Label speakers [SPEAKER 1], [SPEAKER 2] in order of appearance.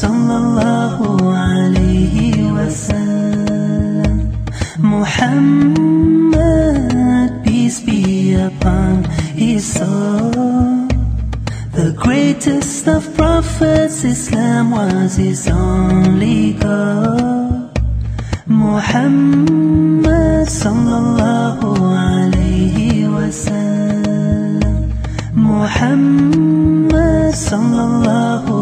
[SPEAKER 1] sallallahu alayhi wasallam. Muhammad, peace be upon his soul. The greatest of prophets, Islam was his only goal. Muhammad sallallahu alayhi wasallam. Muhammad sallallahu